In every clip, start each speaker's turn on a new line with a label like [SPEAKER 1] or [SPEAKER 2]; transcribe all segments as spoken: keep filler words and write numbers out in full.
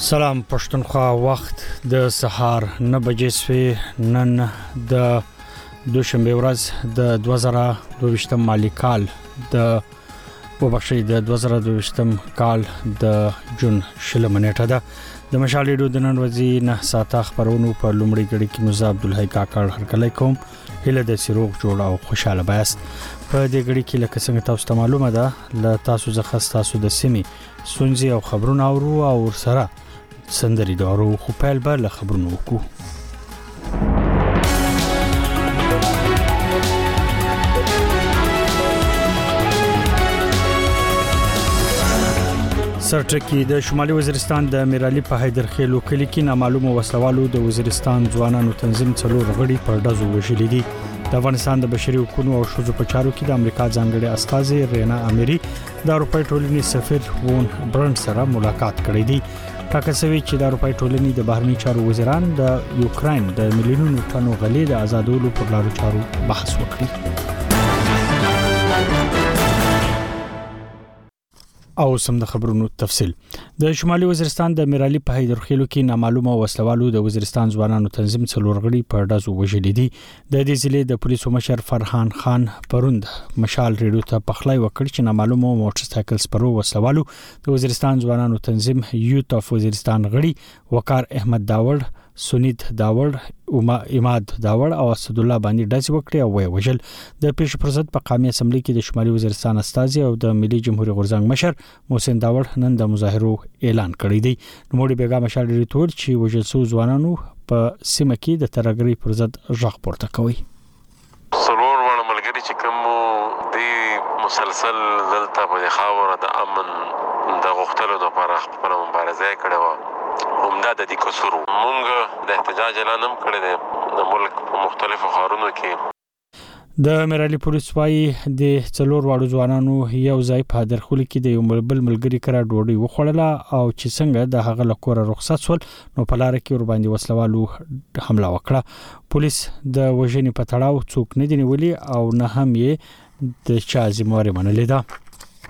[SPEAKER 1] سلام پښتونخوا وخت د سهار نه بجې سوي نن د دوشنبه ورځ د دوه زره دوه ویشتم مالی کال د وبخښي د دوه زره دوه ویشتم کال د جون شلمه نیټه ده د مشال ریډیو د نن ورځې نه ساته خبرونو په لومړی غړي کې مزه عبدالحی کاکړ هرکلی کوم هله د سیروغ جوړ او خوشاله بایست په دې غړي کې لکه څنګه تاسو ته معلومه ده ل تاسو ځخه تاسو د سیمې سونځي او خبرونه اورو او سره سندري دارو خو پیل به له خبرونو وکړو. سرټکی د شمالي وزیرستان د میرالي په حیدرخیلو کلی کې نامعلومه وسلوالو د وزیرستان ځوانانو تنظیم څلور غړي پر ډزو وژلي دي. د افغانستان د بشري حقوقو او شذو په چارو کې د امریکا ځانګړي استازي رینا اميري د اروپای ټولنې سفیر وون برند سره ملاقات کړې دي. ټاکل شوی چې د اروپای ټولنې د بهرنی چارو وزیران د یوکرين د ملیونونو ټنو غلې د آزادولو پر لارو چارو بحث وکړي. او سم د خبرونو تفصيل د شمالي وزیرستان د میرالي په حیدرخیلو کې نامعلومه وسلوالو د وزیرستان ځوانانو تنظیم څلور غړي پر ډزو وژلي دي. د دې ضلع د پولیسو مشر فرحان خان پروند مشال ریډیو ته پخلای وکړ چې نامعلومه موټر سایکل سپرو وسلوالو د وزیرستان ځوانانو تنظیم یوت اف وزیرستان غړي وقار احمد داوړ سنید داوړ اماد داوړ او اسد الله باندې ډز وکړي او وی وژل. د پیش فرصت په قومي اسمبلی کې د شمالي وزیرستان استازي او د ملي جمهوریت غورځنګ مشر محسن داوړ نن د مظاهرو اعلان کړی دی. نوموړي بیګا مشال ریټور چې وژل شو ځوانانو په سیمه کې د ترګری پر ضد ژغ پورته کوي.
[SPEAKER 2] سرور ونه ملګری چې کوم دی مسلسل دلته په خاور د امن د غختلو لپاره خپل مبارزه کړې و. همدا د دې کسرو مونږ د احتجاج اعلان هم کړی دی د ملک په مختلفو ښارونو کې.
[SPEAKER 1] د میرالي پولیس وايي د څلور واړو ځوانانو یو ځای په درخول کې د یو بل ملګری کرا ډوډۍ وخوړله او چې څنګه د هغه لکوره رخصت سول نو په لار کې ور باندې وسلوالو حمله وکړه. پولیس د وژنې په تړاو څوک نه دی نیولي او نه هم یې د چا ذمہواری منلې ده.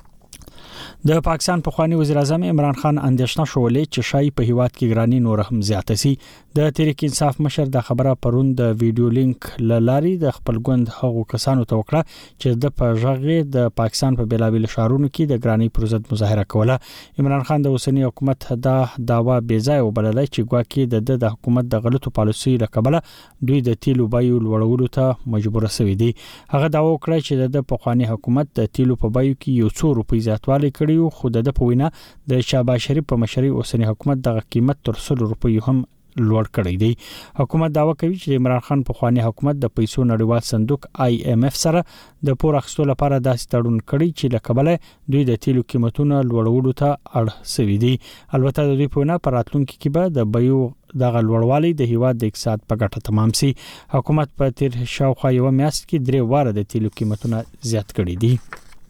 [SPEAKER 1] د پاکستان پخوانی وزیر اعظم عمران خان اندېښنه شولې چې شای په هیواد کې ګرانی نور هم زیات شي. د تحریک انصاف مشر د خبره پروند د ویډیو لینک لاري د خپل ګوند هغو کسانو ته وکړه چې د پرژغې د پاکستان په بیلابل شهرونو کې د ګرانی پر ضد مظاهره کوله. عمران خان د اوسنی حکومت دا داوا بیځای وبلله چې ګواکې د د حکومت د غلطو پالیسۍ لکبله دوی د تیلو بایو لوړولو ته مجبور شوي دي. هغه داوا وکړه چې د پخوانی حکومت د تیلو په بایو کې یو څو روپۍ زیاتوالی کړی خو د په وینا د شهباز شریف په مشرۍ اوسنی حکومت د قیمت تر سل روپۍ هم لوړ کړی دی. حکومت داوا کوي چې عمران خان په خواني حکومت د پیسو نړیوال صندوق آی ایم اف سره د پور اخیستلو لپاره داسې تړون کړی چې لکبله دوی د تیلو قیمتونه لوړولو ته اړ سوي دي. البته د دوی په وینا پر راتلونکي کې به د بایو د غلوړوالي د هیواد د اقتصاد په ګټه تمام سي. حکومت په تیر شاوخوا یو میاشت کې درې واره د تیلو قیمتونه زیات کړي دي.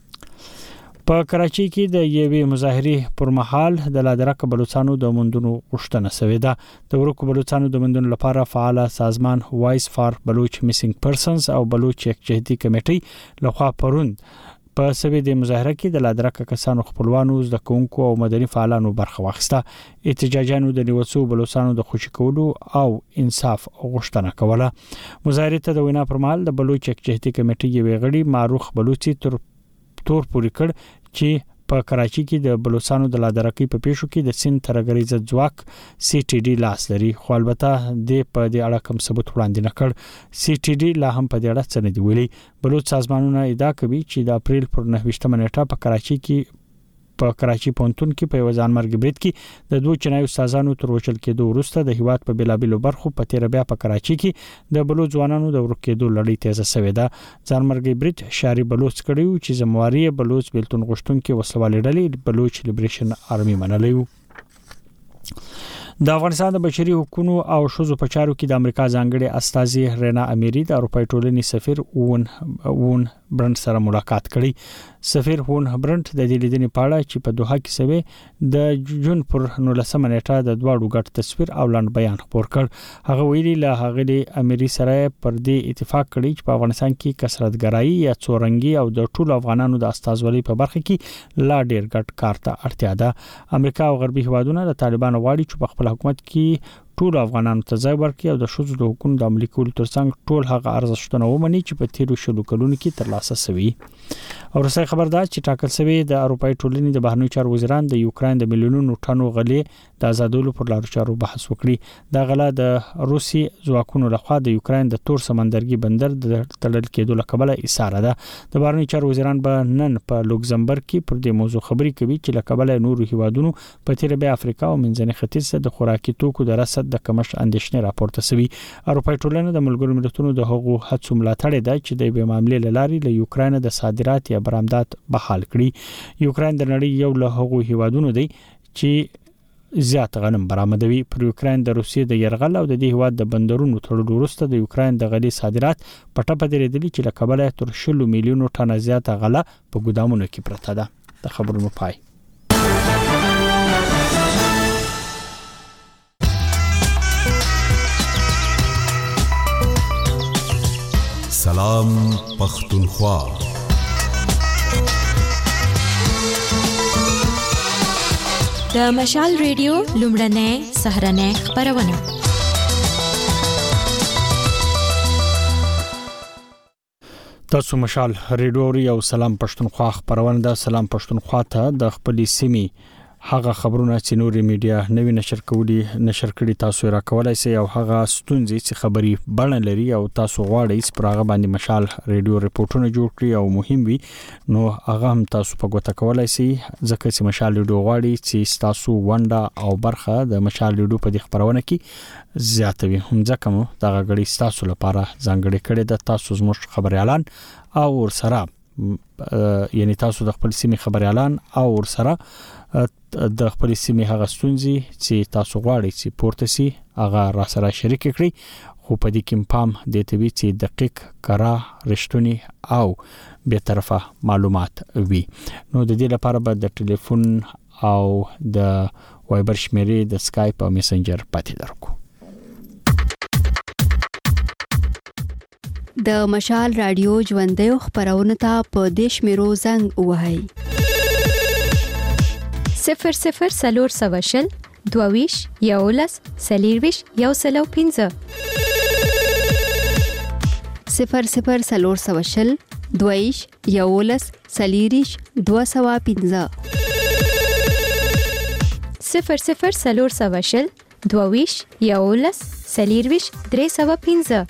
[SPEAKER 1] په کراچۍ کې د یوې مظاهرې پر مهال د لادرک بلوچستانو د مندونو غشتنه شوې ده. د ورکو بلوچستانو د مندونو لپاره فعال سازمان وایس فار بلوچ میسینګ پرسنز او بلوچ یکجهتي کمیټې لخوا پروند په سوي د مظاهره کې د لادرک کسانو خپلوانو د کوونکو او مدني فعالانو برخه واخیسته. احتجاجانو د نیوڅو بلوچستانو د خوشی کولو او انصاف غوښتنه کوله. مظاهره ته د وینا پر مهال د بلوچ یکجهتي کمیټې یو غړي معروف بلوچي تر تور پوری کړ چې په کراچۍ کې د بلوچستانو د لادرکۍ په پیښو کې د سین ترګریز ځواک سی ټي ډي لاس لري. خو البته د په دې اړه کوم ثبوت وړاندې نه کړ. سی ټي ډي لا هم په دې اړه څه نه دی ویلي. بلوچ سازمانونه ادعا کوي چې د اپریل پر نهه ویشتمه نیټه په کراچۍ کې په کراچۍ پونتون کې په ځان مرګ برید کې د دوه چنایو استادانو تر وشل کېدو وروسته د هیواد په بیلابلو برخو په تیر بیا په کراچۍ کې د بلوچ ځوانانو د ورکېدو لړۍ تیزه شوې ده. ځان مرګ برید شاري بلوچ کړیو چې زمواري بلوچ بیلتون غشتون کې وسلوالې ډلې بلوچ لیبریشن آرمي منلې. د افغانستان د بشري حقوقو او شذو په چارو کې د امریکا ځانګړي استاذي رینا امیری د اروپای ټولنې سفیر وون وون برند سره ملاقات کړي. سفیر وون برند د دې لیدنې په اړه چې په دوحه کې سوي د جون پر نولسمه نیټه د دواړو ګډ تصویر او لاند بیان خبر کړ. هغه ویلي له هغه امیری سره پر دې اتفاق کړی چې په افغانستان کې کثرتګرایي یا څورنګي او د ټولو افغانانو د استازولۍ په برخه کې لا ډیر ګډ کار ته اړتیا ده. امریکا او غربي هیوادونه د طالبانو غواړي چې په خپل حکومت کې ټول افغانانو ته ځای ورکړي او د شذو د حقوقو د عملي کولو ترڅنګ ټول هغه ارزښتونه ومني چې په تیرو شلو کلونو کې ترلاسه شوي. او رسای خبردار چې ټاکل شوی د اروپای ټولنې د بهرنیو چارو وزیران د یوکرين د میلیونونو ټنو غلې د آزادولو پر لارو چارو بحث وکړي. دا غلا د روسي ځواکونو لخوا د یوکرين د تور سمندرګي بندر د تړل کېدو لکبله اساره ده. د بهرنیو چارو وزیران به نن په لوکزمبرګ کې پر دې موضوع خبري کوي چې لکبله نورو هیوادونو په تیر به افریقا او منځني ختیځ د خوراکي توکو د رسد د کمښت اندېښنې راپورته شوی. اروپای ټولنه د ملګرو ملتونو د حقوقو هڅو ملاتړ ده چې د به معاملې لاري له یوکرين د صادرات یا برآمدات بحال کړي. یوکرين د نړۍ یو له حقوقو هیوادونو دی چې زیات غنم برآمدوي. پر یوکرين د روسیې د يرغل او د دې هیواد د بندرونو تړلو وروسته د یوکرين د غلي صادرات پټه پدې ردلې چې لکبله تر شلو میلیونو ټنه زیات غله په ګودامونو کې پرته ده. د خبرونو پای.
[SPEAKER 3] سلام پختونخوا.
[SPEAKER 4] د مشال ریډیو لومړنۍ سهرنۍ خبرونه.
[SPEAKER 1] تاسو مشال ریډیو او سلام پښتونخوا خبرونه ده. سلام پښتونخوا ته د خپل سیمې هغه خبرونه چې نوري میډیا نوی نشر کوي نشر کړي تاسو را کولای شئ او هغه ستونزې چې خبري بڼه لري او تاسو غواړئ چې پر هغه باندې مشال ریډیو ریپورتونه جوړ کړئ او مهم وي نو هغه هم تاسو په ګوته کولای شئ ځکه چې مشال ریډیو غواړي چې تاسو ونده او برخه د مشال ریډیو په دې خبرونه کې زیاتوي. هم ځکه مو دا غړي تاسو لپاره ځانګړي کړي د تاسو زموږ خبري اعلان او ورسره یعنی تاسو د خپل سیمې خبري اعلان او ورسره د خپل سیمې هغه ستونزې چې تاسو غواړئ چې پورته سي هغه را سره شریک کړئ. خو په دې کې پام د توی چې دقیق کرا رښتونی او به طرفه معلومات وي. نو د دې لپاره به د ټلیفون او د وایبر شمیرې د سکایپ او میسنجر پاتې درکو.
[SPEAKER 5] د مشال رادیو ژوندۍ خبرونه ته په دیش میرو زنګ وهاي
[SPEAKER 4] صفر صفر سلور سواشل دوویش یولس سلیرویش یو سلو پینزه
[SPEAKER 5] صفر صفر سلور سواشل دوویش یولس سلیریش دو سوا پینزه
[SPEAKER 4] صفر صفر سلور سواشل دوویش یولس سلیرویش درې سوا پینزه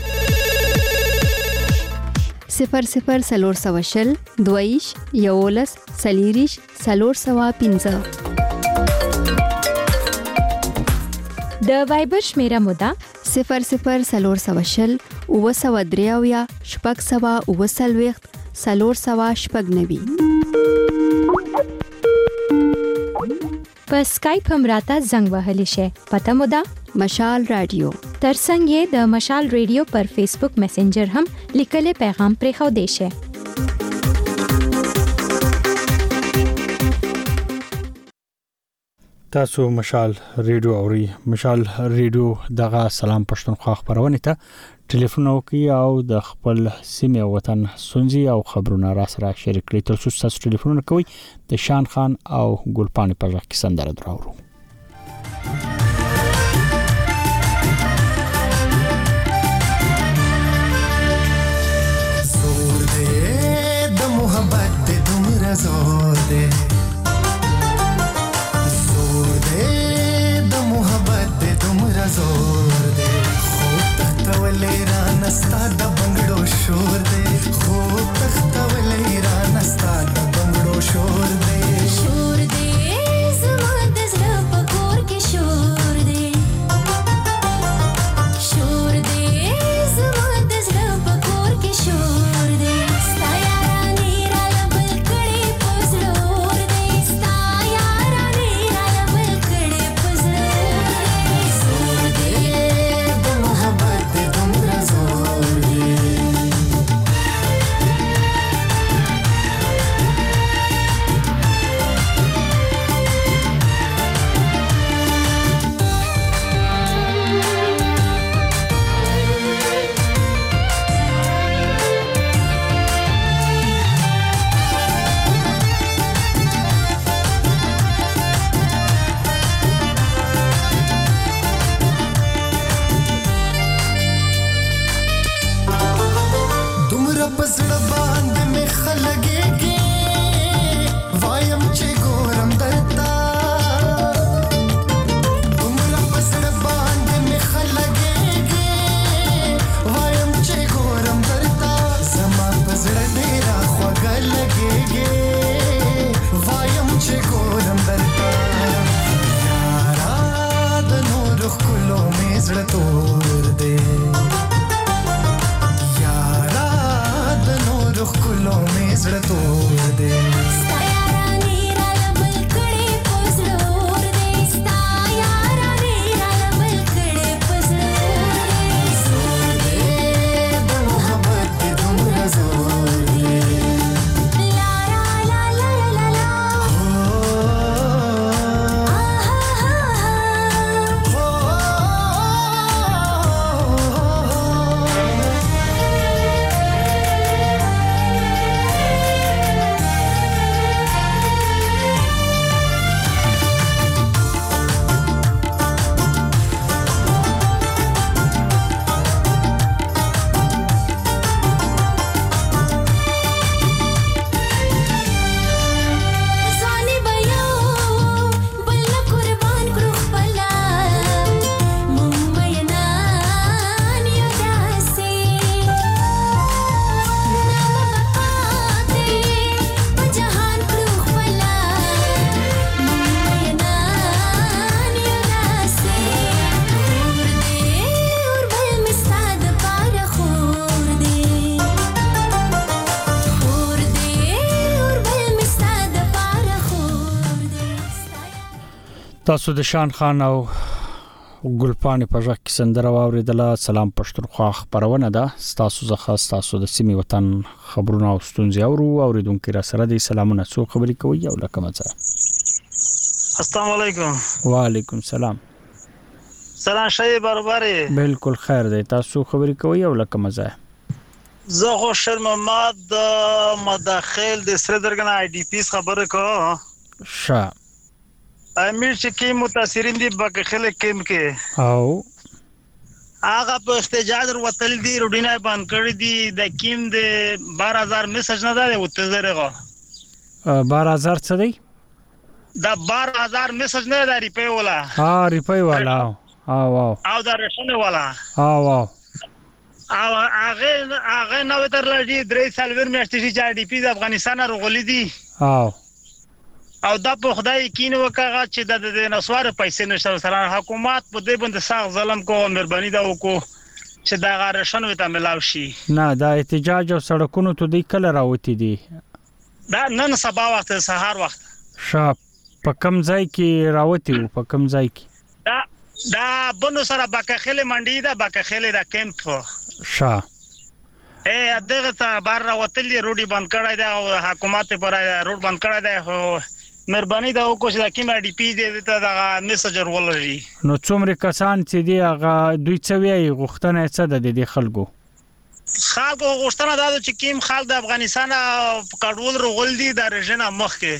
[SPEAKER 5] صفر صفر سلور سواشل دویش یولس سلیریش سلور سوا پینزه.
[SPEAKER 4] د وایبر شمیره مودا
[SPEAKER 5] صفر صفر سلور سواشل او سوا دریاویا شپږ سوا او سلويخت سلور سوا شپږ نوي.
[SPEAKER 4] په سکایپ هم راته زنګ وهلی شي. پته مودا
[SPEAKER 5] مشال رادیو.
[SPEAKER 4] ترڅنګ یې د مشال ریډیو پر فیسبوک میسنجر هم لیکلې پیغام پرې خو دی شي.
[SPEAKER 1] تاسو مشال ریډیو اوري. مشال ریډیو دغه سلام پښتونخوا خبرونه ته ټلیفون وکي او د خپل سیمه وطن سنجي او خبرونه را سره شریک کړئ. تاسو تاسو ټلیفون کوي د شان خان او ګلپانی په ځای کې سندره دراورو.
[SPEAKER 6] زور دې د محبت د دومره زور دې زور دې د محبت د دومره زور دې خو تختولې را نستا د بنگړو شور دې خو تختولې را نستا د بنگړو شور دې
[SPEAKER 7] شور دې زما د زړه په کور کې شور دې شور دې زما د زړه په کور کې شور دې ستا یارانې را لبل کړې پزړور دې ستا یارانې را لبل کړې پزړور
[SPEAKER 6] زړه تور دی یارا د نور خلو مې زړه تور دی
[SPEAKER 7] ستا یارانې راله بل کړې په زړه اور دی ستا یارانې راله بل کړې په زړه اور دی
[SPEAKER 6] د محبت دې دومره زور دی
[SPEAKER 7] لا لا لا لا لا لا ځواني به یو بل نه قربان کړو خپله موږ مینان یو داسې نامه به پاتې په جهان کړو خپله موږ مینان یو داسې خور دی اور بل مې ستا دپاره خور دی خور دی اور بل مې ستا دپاره خور دی
[SPEAKER 1] تاسو د شان خان او ګلپانی په ځکه سندره واوریدله. سلام پښتونخوا خبرونه ده تاسو زخه تاسو د سیمې وطن خبرونه او ستونزې اورو اوریدونکو را سره دي سلامونه څو خبرې کوي او لکه مزه.
[SPEAKER 8] السلام علیکم.
[SPEAKER 1] وعلیکم سلام.
[SPEAKER 8] سلام شای برابرې.
[SPEAKER 1] بالکل خیر دی تاسو خبرې کوي او لکه مزه.
[SPEAKER 8] زه خو شرمماد د مداخل د سره درګنه آی ډی پی خبره کو
[SPEAKER 1] شا
[SPEAKER 8] امیر چې کی متاثرین دي بګه خلک کېم کې
[SPEAKER 1] او
[SPEAKER 8] هغه په احتجاج وروتل دي روډینه باندې کړی دي د کیم د بارہ هزار میسج نه ده وته زرهغه
[SPEAKER 1] بارہ هزار څه دی
[SPEAKER 8] د بارہ هزار میسج نه ده ریپی ولا
[SPEAKER 1] ها ریپی ولا او او
[SPEAKER 8] او د رښنه ولا
[SPEAKER 1] او او
[SPEAKER 8] او هغه هغه نو تر لږی درې سال ور میاشتې چې ډی پی د افغانستان راغلي دي
[SPEAKER 1] او
[SPEAKER 8] او دا په خدای کینه وکړه چې د د نسوار پیسې نشته سره حکومت په دې باندې سخت ظلم کوو مهرباني دا وکړو چې دا غارشن وته ملاو شي
[SPEAKER 1] نه دا احتجاج او سړکونو ته دی کله راوتی دي
[SPEAKER 8] دا نن سبا وخت سهار وخت
[SPEAKER 1] شاپ په کم ځای کې راوتی وو په کم ځای کې
[SPEAKER 8] دا دا بنو سره باکخله منډي دا باکخله دا کیمپ
[SPEAKER 1] شا
[SPEAKER 8] اے دغه ته بار راوتل دي روډي بند کړای دا او حکومت پر روډ بند کړای دا مهرباني دا وکړه چې د کیم ډی پی دې ته دا میسجر ولري
[SPEAKER 1] نو څومره کسان چې دی هغه دوی څه وی غوښتنه څه ده د خلکو
[SPEAKER 8] خلکو غوښتنه دا چې کیم خلک د افغانستان کډول رغول دي د رژنه مخ کې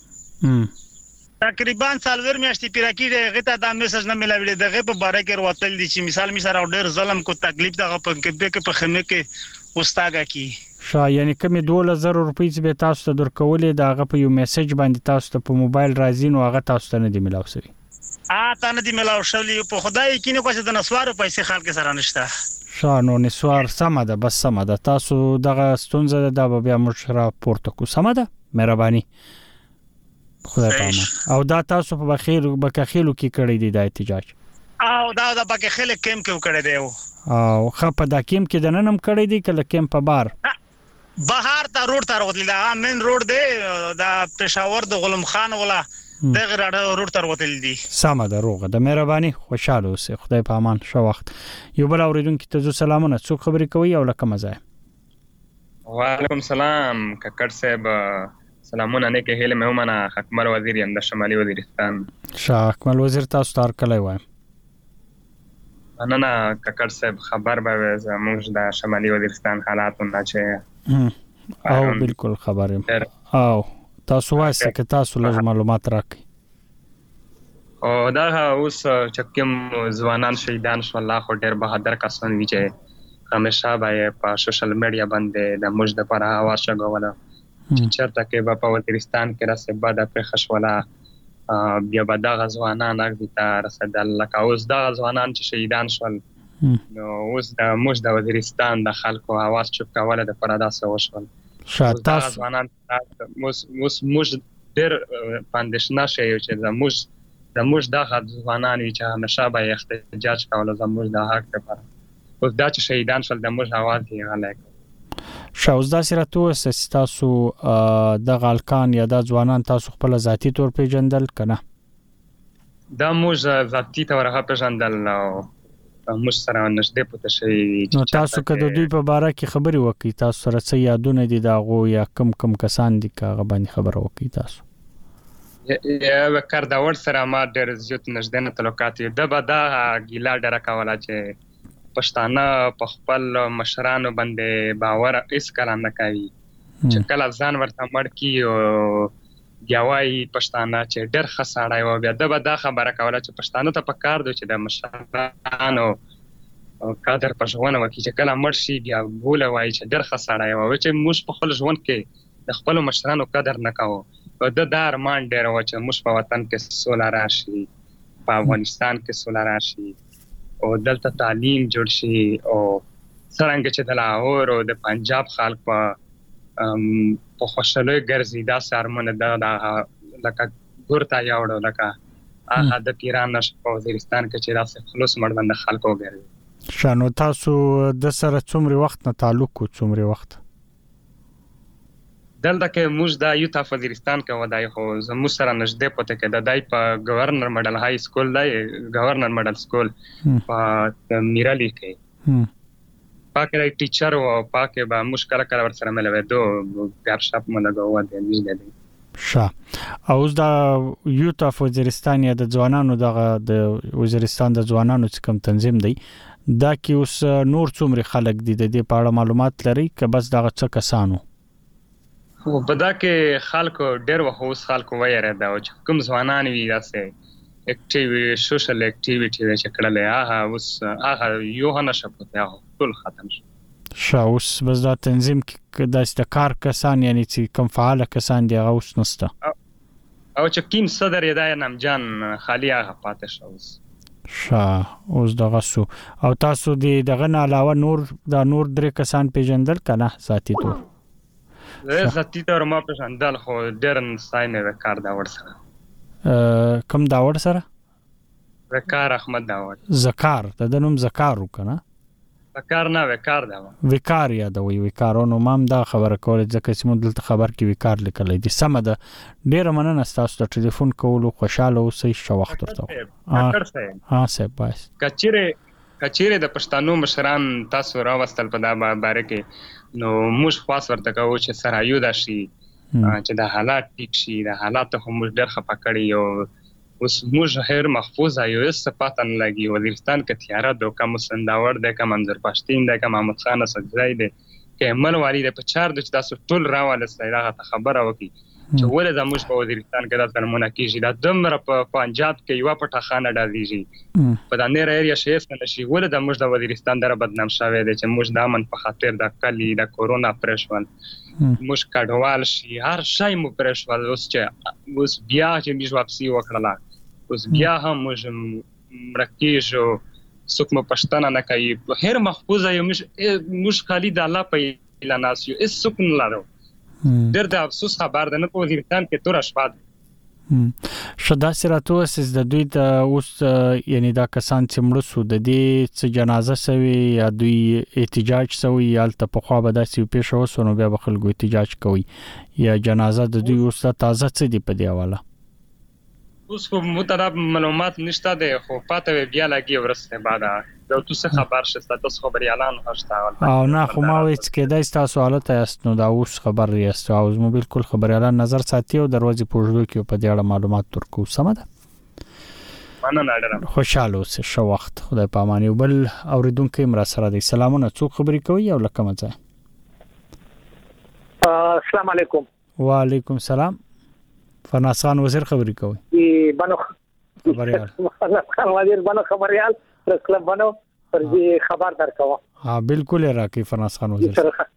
[SPEAKER 8] تقریبا څلور میاشتې پیراکی دغه ته دا میسج نه ملوي دغه په باره کې وروتل دي چې مثال می سره ډېر ظلم کو تکلیف دغه په کې په خمه کې واستاګه کی
[SPEAKER 1] شا یعنی کمی دوله زر روپۍ چې به تاسو ته درکولې دا هغه په یو میسج باندې تاسو ته په موبایل راځي نو هغه تاسو ته نه دی ملاو شوی
[SPEAKER 8] ا ته نه دی ملاو شوی په خدای کینه کوڅه د نسوارو پیسې خلک سره نشته
[SPEAKER 1] شا نو نسوار سم ده بس سم ده تاسو دغه ستونزه ده بیا مشره پورته کو سم ده مهرباني خدای پامه او دا تاسو په بخیر بکخیلو کې کړی دی د احتجاج
[SPEAKER 8] او دا د بکخیل کیم کې کړی دی
[SPEAKER 1] او خپ د کیم کې د ننم کړی دی کله کیم په بار
[SPEAKER 8] بهار ته روډ ته وتلی دا مین روډ دی دا پېښور د غلام خان ولا دغه روډ ته وتلی دي
[SPEAKER 1] سم ده روغه د مهرباني خوشاله اوسه خدای په امان شو وخت یو بل اوریدونکو ته سلامونه څوک خبرې کوي او لکه مزه
[SPEAKER 9] وعلیکم سلام ککړ صاحب سلامونه نه کې هله مې ومنه حکمر وزیر یم د شمالي وزیرستان
[SPEAKER 1] شاه اکمل وزیر تاسو تار کله وایم
[SPEAKER 9] نه نه ککړ صاحب خبر به زموږ د شمالي وزیرستان حالاتونه چې
[SPEAKER 1] او بالکل خبرم او تاسو وایسته که تاسو لږ معلومات راکړئ
[SPEAKER 9] او دا اوس چې کوم ځوانان شهیدان شو الله خو ډېر بهادر کسان وی چې همیشه به په سوشل میډیا باندې د موږ د پر اواز شګوله چې چرته کې په وزیرستان کې راځي بعد په خشوله بیا به دا ځوانان اګدي ته رسیدل لکه اوس دا ځوانان چې شهیدان شول نو اوس د موږ د وزیرستان د خلکو اواز چوپ کوله د پر ادا سو شول
[SPEAKER 1] شاته
[SPEAKER 9] ځوانان اوس اوس موږ ډېر پاندښنا شي چې موږ د زموږ دغه ځوانان وي چې همیشه به یې احتجاج کوله زموږ د حق لپاره. اوس دا چې شهیدان شول د موږ اواز یې غلی کړ.
[SPEAKER 1] ښه، اوس داسې راته ووایه چې تاسو دغه هلکان یا دا ځوانان تاسو خپله ذاتي طور پیژندل که نه؟
[SPEAKER 9] دا موږ ذاتي طور هغه پیژندل او موږ سره نږدې پوته شوي.
[SPEAKER 1] نو تاسو که د دوی په باره کې خبرې وکړئ، تاسو سره څه یادونه دي د هغو یا کم کم کسان دي که هغه باندې خبره وکړئ تاسو؟
[SPEAKER 9] وقار داوړ سره ما ډېر زیات نږدې نه تعلقات یو. ده به دا ګیله ډېره کوله چې پښتانه په خپل مشرانو باندې باور هېڅکله نه کوي، چې کله ځان ورته مړ کړي او بیا وایي پښتانه چې ډېر ښه سړی و. بیا ده به دا خبره کوله چې پښتانه ته پکار دی چې د مشرانو قدر په ژوند وکړي، چې کله مړ شي بیا بوله وایي چې ډېر ښه سړی و. چې موږ په خپل ژوند کې د خپلو مشرانو قدر نه کوو. او ده دا ارمان ډېر و چې موږ په وطن کې سوله راشي، په افغانستان کې سوله راشي او دلته تعلیم جوړ شي. او څرنګه چې د لاهور او د پنجاب خلک په په خوشحالۍ ګرځي، داسې ارمونه ده لکه ګور ته یوړو، لکه هغه د پیران نشه په وزیرستان کې چې داسې خلوص مړبنده خلکو ګرځي.
[SPEAKER 1] ښه، نو تاسو د سره څومره وخت نه تعلق و؟ څومره وخت
[SPEAKER 9] دلته کې موږ دا یوت اف وزیرستان کې ودای، خو زموږ سره نږدې پته کې د دای په گورنر ماډل های سکول دی، گورنر ماډل سکول په میرالی کې پاکه ټیچر او پاکه به مشکل کړه ور سره ملوي دو ګپ شپ مونږ د نږدې دی.
[SPEAKER 1] ښه، او دا یوت اف وزیرستان یا د ځوانانو دغه د وزیرستان د ځوانانو څخه کوم تنظیم دی، دا کې اوس نور څومره خلک دي د دې په اړه معلومات لري که بس دغه څه کسانو؟
[SPEAKER 9] خو په دا کې خلکو ډېر وخت اوس خلکو ویره ده چې کوم ځوانان وي داسې اکټیوي سوشل اکټیویټي چې کړلې هغه اوس هغه یو نه شپته هغه ټول ختم شو.
[SPEAKER 1] ښه، اوس بس دا تنظیم کې داسې د کار کسان یعنی چې کوم فعال کسان دي هغه اوس نشته،
[SPEAKER 9] او چې کیم صدر یې دا نامجان خالی هغه پاتې شو اوس.
[SPEAKER 1] ښه، اوس دغه سو. او تاسو د دغه نه علاوه نور دا نور درې کسان پیژندل که نه ذاتي طور؟
[SPEAKER 9] ذاتي طور ما پیژندل، خو ډېر نسای مې وقار داوړ سره.
[SPEAKER 1] کوم داوړ سره؟
[SPEAKER 9] وقار احمد داوړ.
[SPEAKER 1] زکار، د ده نوم زکار و که نه؟
[SPEAKER 9] وقار نه وقار داوړ.
[SPEAKER 1] وقار یادوي وقار. نو ما هم دا خبره کوله ځکه چې موږ دلته خبر کې وقار لیکلی دی. سمه ده، ډېره مننه ستاسو د ټلیفون کولو، خوشحاله اوسئ. ښه وخت ورته. ها صاحب باعث
[SPEAKER 9] کچېرې کچېرې د پښتنو مشران تاسو راوستل په دا باره کې، نو موږ خواست ورته کوو چې سره یو دا شي چې د حالات ټیک شي. د حالاتو خو موږ ډېر خفه کړي یو، اوس موږ خیر محفوظ یو، هېڅ پته نه لګي. وزیرستان کې تیاره ده، که مسنداور دی، که منظور پښتین دی، که محمود خان اسدزی دی، که ایمل والي دی، په چار ده چې تاسو ټول راوالسئ هغه ته خبره وکړي چې ولې زموږ په وزیرستان کې دا ظلمونه کېږي. دا دومره په پنجاب کې یوه پټه خانه ډازېږي، په دا نېره ایریا شی هېڅ نه شي. ولې زموږ د وزیرستان دره بدنام شوی دی چې موږ د امن په خاطر د کلي د کورونا پرې شول، موږ کډوال شي، هر شی مو پرې شول. اوس چې اوس بیا چې موږ واپسي وکړله، اوس بیا هم موږ مړه کېږو، څوک مو پوښتنه نه کوي. هر محفوظه یو، موږ خالي د الله په هیله ناست یو، هېڅ څوک نه لرو. ډېر د افسوس خبر ده، نه په وزیرستان کې توره شپه ده.
[SPEAKER 1] ښه، داسې راته ووایه د دوی د اوس یعنې دا کسان چې مړه سو د دې څه جنازه سوې یا دوی احتجاج سوی یا هلته پخوا به داسې یو پیښه وسوه نو بیا به خلکو احتجاج کوي، یا جنازه د دوی اوس تازه څه دي په دې حواله؟
[SPEAKER 9] اوس خو مطلب معلومات نشته دی، خو پاته وی بیا لګي ورسته بعد دا تاسو خبر شته، تاسو خبريالان هشته
[SPEAKER 1] او نه خو ما وایي چې کېدای تاسو حالت یاست نو دا اوس خبر یاست او زموږ بالکل خبريالان نظر ساتي او دروازې پوښتنه کوي په دې اړه معلومات ورکو. سم ده؟
[SPEAKER 9] مننه ډېر.
[SPEAKER 1] خوشاله اوسئ. ښه وخت. خدای په امان. بل اوریدونکو مرا سره دی. سلامونه. څوک خبرې کوي او لکه مزه؟
[SPEAKER 10] السلام علیکم.
[SPEAKER 1] وعلیکم السلام. فناس خان وزیر خبرې کوي.
[SPEAKER 10] ای بنو
[SPEAKER 1] خبريال.
[SPEAKER 10] فناس خان وزیر بنو خبريال پرس کلب بنو پر دې خبر درکوه.
[SPEAKER 1] ها بالکل راکې فناس خان وزیر.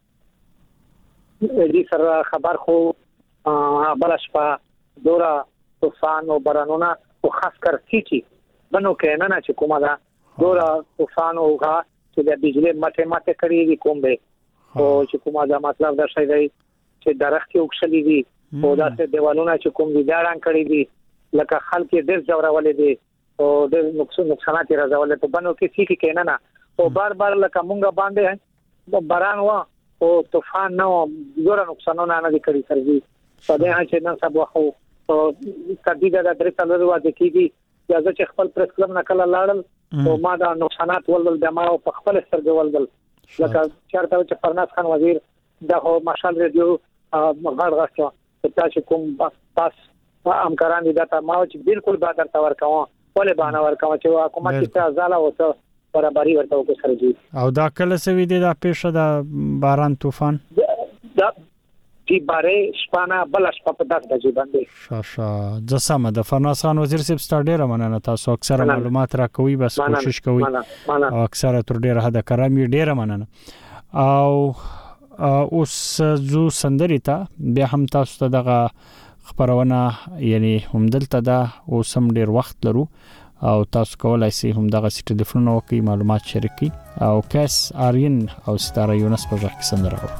[SPEAKER 10] دې سره خبر خو بلشپا دورا طوفان او بارانونه او خاص کر کیچی بنو کې نه نه چې کومه دا دورا طوفان او غا چې د بجلی ماته ماته کړی کوم به او چې کومه دا مطلب دا شي دی چې درخت کې وکشلې دي او دا څه دیوالونه چې کوم دي داران کړی دي لکه خلک ډېر ځورولې دي او ډېر نقصان نقصانات راځولې په بنو کې څه کې نه نه او بار بار لکه مونږ باندې باران وا او طوفان نو زوره نقصانونه نه دي کړی سرجی په دې چې نن سبا خو تدید د درې څلور واده کېږي چې چې خپل پریس کلب نه کله لاړل او ما دا نقصانات ولول د ما په خپل سترګې ولول لکه چارته چې فرناز خان وزیر د ماشال ریډیو غړ غاښه چې کوم پاس امکاران دي دا ما چې بالکل با درته ورکوم ولې باندې ورکوم چې حکومت کې ځاله وته برابرۍ ورته وکړي سرجی
[SPEAKER 1] او دا کله سوي دي دا پیښه د باران طوفان
[SPEAKER 10] دا چې بارې شپانه بل شپه په دغه ځای باندې
[SPEAKER 1] شاشه جسمه د فرناز خان وزیر صاحب ستاره مننه تاسو اکثره معلومات راکوي بس کوشش کوي او اکثره تر ډیره حد کرامي ډیره مننه او اوس زو سندري ته بیا هم تاسو ته دغه خبرونه یعنی هم دلته دا او سم ډیر وخت لرو او تاسو کولای شئ هم دغه ټلیفون وکي معلومات شریکي او کس آرین او ستاره یونس په ځخ کې سندره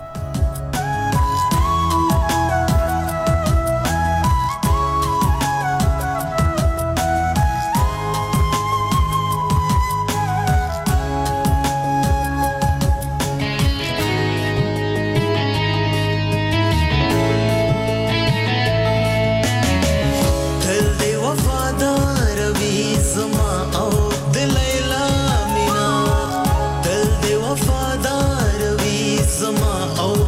[SPEAKER 6] او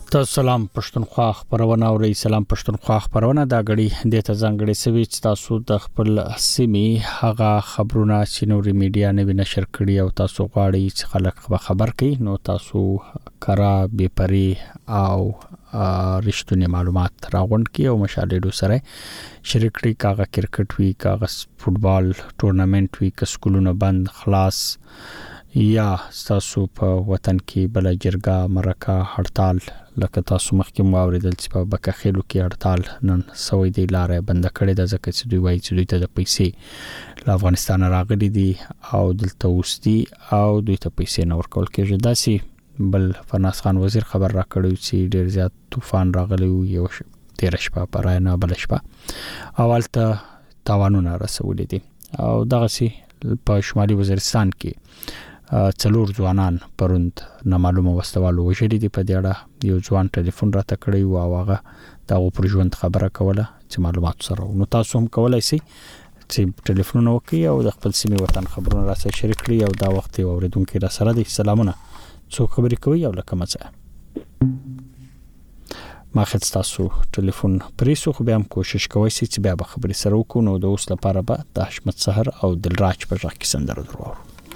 [SPEAKER 1] تاسو سلام پښتونخوا خبرونه او سلام پښتونخوا خبرونه دا غړي د ته ځانګړي سوي تاسو د خپل سیمي هغه خبرونه چې نوري میډیا نه نشر کړي او تاسو غواړئ چې خلک خبر کړي نو تاسو کرا بيپري او رښتونی معلومات راغونډ کی او مشالېدو سره شریک کړي کاغه کرکټ وی کاغه فوتبال ټورنمنت وی ک سکولونه بند خلاص یا تاسو په وطن کې بل جرګه مرکه هړتال لکه تاسو مخکې مواردل چې په بکخېلو کې هړتال نن سوي دی لارې بند کړي د ځکه چې دوی وایي چې دوی ته د پیسې له افغانستان راغلي دي او دلته وستي او دوی ته پیسې نه ورکول کېږي داسي بل فرناس خان وزیر خبر را کړی چې ډېر زیات طوفان راغلی یو تیر شپه پراینه بل شپه اولته تاوانونه رسولې دي او دغه سي په شمالي وزیرستان کې څلور ځوانان پروند نامعلومه وسوالو وشري دي په دې اړه یو ځوان ټلیفون راته کړی او هغه دا پر ژوند خبره کوله چې معلومات سره نو تاسو هم کولای شئ چې ټلیفون وکړئ او د خپل سیمې وطن خبرونه راته شریک کړئ او دا وخت یې اوریدونکو را سره دي سلامونه څو خبرې کوي او لکه مڅه ما خد تاسو ټلیفون پریسو خو به هم کوشش کوي چې بیا به خبرې سره وکړو نو د اوس لپاره به د حشمت سحر او دلراج په ځای کې سندره درو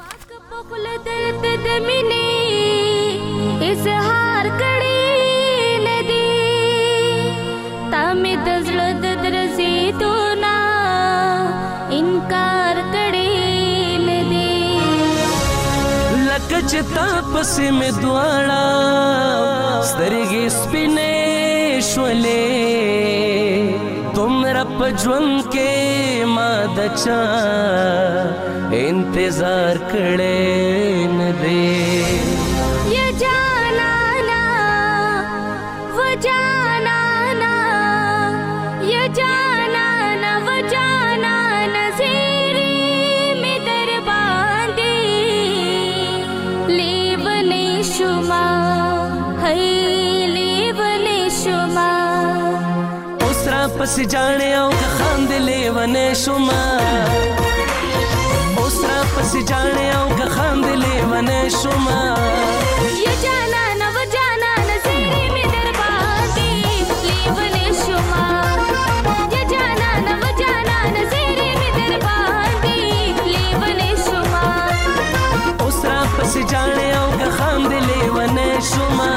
[SPEAKER 7] د مینې اظهار کړي ندی تا مې د زړه د درزېدو نه انکار کړي ندی
[SPEAKER 11] لکه چې تا پسې مې دواړه سترګې سپینې شولې تمره په ژوند کې ما د چا انتظار کړي ندی
[SPEAKER 7] یا جانانا و جانانا یا جانانا و جانانا زیری می در باندې لیونی شما هی لیونی شما
[SPEAKER 11] اوس را پسې جاڼې او که خاندې لیونی شما پس جانے او که خاندې لیونی شما
[SPEAKER 7] یا جانانا و جانانا زیری می در باندې لیونی شما یا جانانا و جانانا زیری می در باندې لیونی شما
[SPEAKER 11] اوس را پس جانے او که خاندې لیونی شما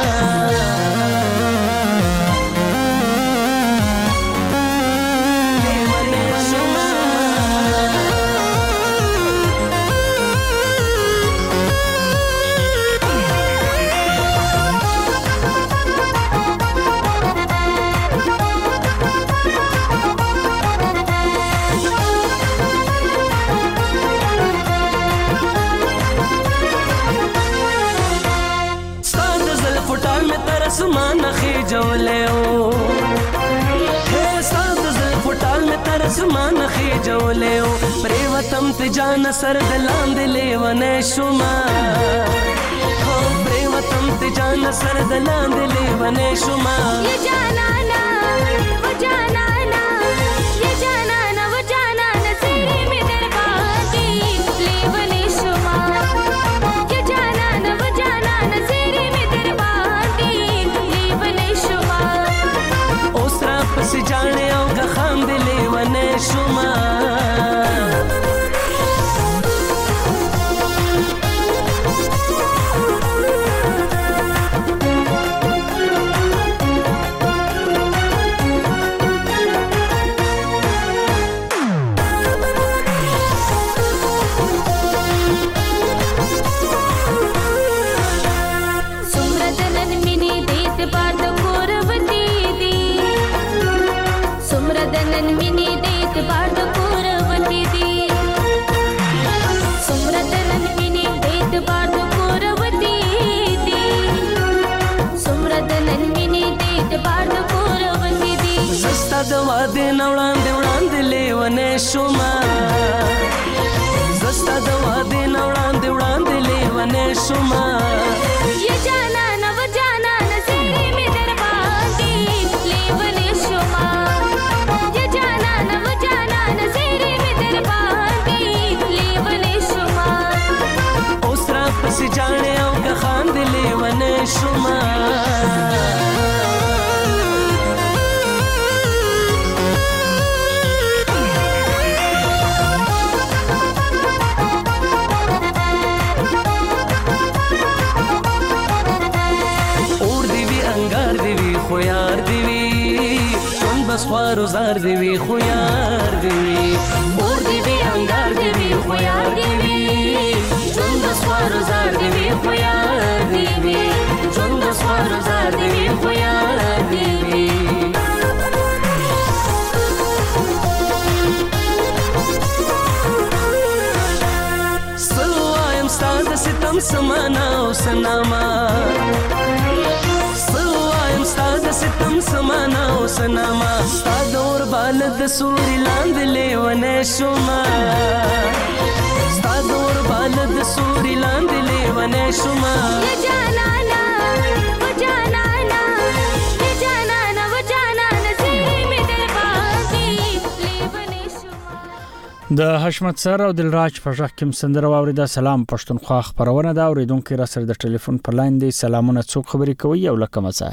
[SPEAKER 11] اسمان خېجولې او هې ساز زل فټال مې تر اسمان خېجولې او پرې وطن ته جان سر دلاندې لیونې شوما او پرې وطن ته جان سر دلاندې لیونې شوما
[SPEAKER 7] یا جانانا و جانانا یا جانانا و جانانا زیری می در باندې لیونې شوما یا جانانا و جانانا زیری می در باندې
[SPEAKER 11] اوس را پسې جاڼې او که خاندې لیونی شوما د واده نوړاندې وړاندې لیونی شوما زستا د واده نوړاندې وړاندې لیونی شوما
[SPEAKER 7] یا جانانا و جانانا زیری می در باندې لیونی شوما یا جانانا و جانانا زیری می در باندې لیونی شوما
[SPEAKER 11] اوس را پسې جاڼې او که خاندې لیونی شوما سوارو زار دی وی خو یار دی وی اور دی وی انګار دی وی خو یار دی وی ژوند سوارو زار دی وی خو یار دی وی ژوند سوارو زار دی وی خو یار دی وی سوایم ستاد ستم سمانا او سناما سوایم ستاد ستم سمانا او سناما ستاد اور بالد سوري لاند لیونه شوما ستاد اور بالد سوري لاند لیونه شوما
[SPEAKER 7] ये जाना ना वो जाना ना ये जाना ना वो जाना ना सीने में दिल बांधी ले बने शुमा
[SPEAKER 1] د حشمت سر او دلراج په ځخ کې سندره واوریدا. سلام پښتونخوا خبرونه دا اوریدونکو را سره د ټلیفون پر لاین دی. سلامونه، څوک خبرې کوي او لکه مسا؟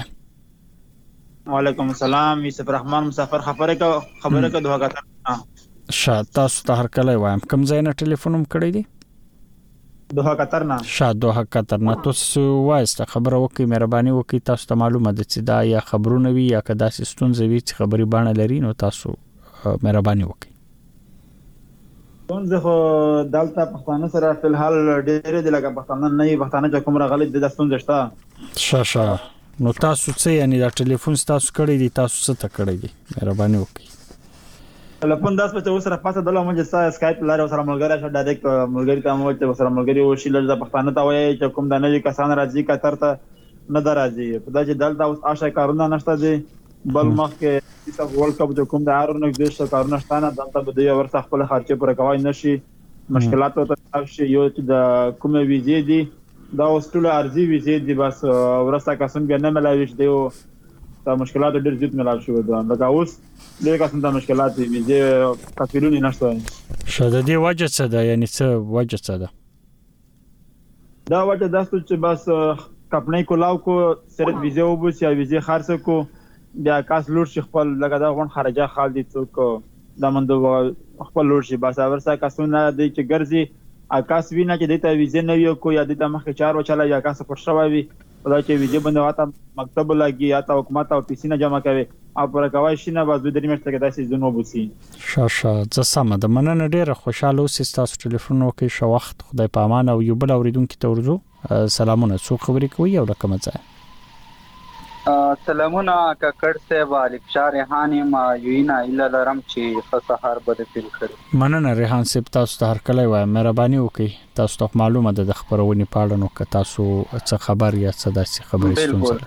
[SPEAKER 12] وعلیکم السلام، یوسف رحمان مسافر خبره کو خبره کو دوه غاټه
[SPEAKER 1] شاه تاسو ته هر کله وایم کوم ځای نه ټلیفون هم کړی دی؟
[SPEAKER 12] دوه قطر نه.
[SPEAKER 1] شاه دوه قطر نه. تاسو وایسته خبره وکي، مهرباني وکي، تاسو ته معلومه ده چې دا یا خبرونه وي یا کدا سیستون زوی چې خبري باندې لري، نو تاسو مهرباني وکي.
[SPEAKER 12] څنګه خو دلته پښتانه سره په الحال ډېر دي لکه پښتانه نه وي، پښتانه چې کوم راغلي د دستون زشته.
[SPEAKER 1] شاه شاه نو تاسو څه یعنی دا ټلیفون تاسو کړی دی، تاسو څه ته کړی دی؟ مهرباني وکي.
[SPEAKER 12] ټلیفون داس په اوسره پاتې دله مونږه سکایپ لاره سره ملګری شه ډایرکټ ملګری ته مو چې سره ملګری وشي لږ د پښتانه ته وایي چې کوم د نوې کسان راځي کتر ته نه درځي په دا چې دلته اوس آشا کارونه نشته دي بل مخکې چې ورلد کپ چې کوم د هارو نه دې څه کارونه شته نه دلته به دوی ورڅ خپل خرچه پر کوي نشي مشکلات ته شي یو چې د کومه ویزې دي دا اوس ټول ارزي ویزې دي بس ورڅ کسان بیا نه ملایوي دي او دا مشکلات ډېر زیات ملال شو دا لکه اوس ډېر کسان د مشکلات دي ویزې کافیلونی نشته.
[SPEAKER 1] شاده دی وجه څه ده، یعنی څه وجه څه ده؟
[SPEAKER 12] دا وجه داستو چې بس کپنې کولاو کو سره ویزه وبس یا ویزه خرڅ کو بیا کاس لور شي خپل لګا دا غون خرجه خال دي څوک دا مند خپل لور شي بس ورسا کسونه دي چې ګرځي اکاس وینا چې دته ویزه نه یو کو یا دته مخه چار وچاله یا کاس پر شوي دا چې ویزه باندې واته مکتب لګي یا تا حکومت او پیسې نه جمع کوي او پر کوي شنه بس د درې مشته کې داسې زونو بوسي.
[SPEAKER 1] شاشه ځ سم د مننه ډیره خوشاله اوسې تاسو ټلیفون وکي شو وخت خدای په امان او یو بل اوریدونکو ته ورزو. سلامونه، څوک خبرې کوي او لکه مزه؟
[SPEAKER 13] سلامونه ککړ صاحب، الف شاه ریحان ما یوینا الا لرم چې فسحر بده فل کړ.
[SPEAKER 1] مننه ریحان صاحب، تاسو ته هر کله وای مهرباني وکي، تاسو ته معلومه ده د خبرونې پاړه نو که تاسو څه خبر یا څه داسې خبرې ستونزه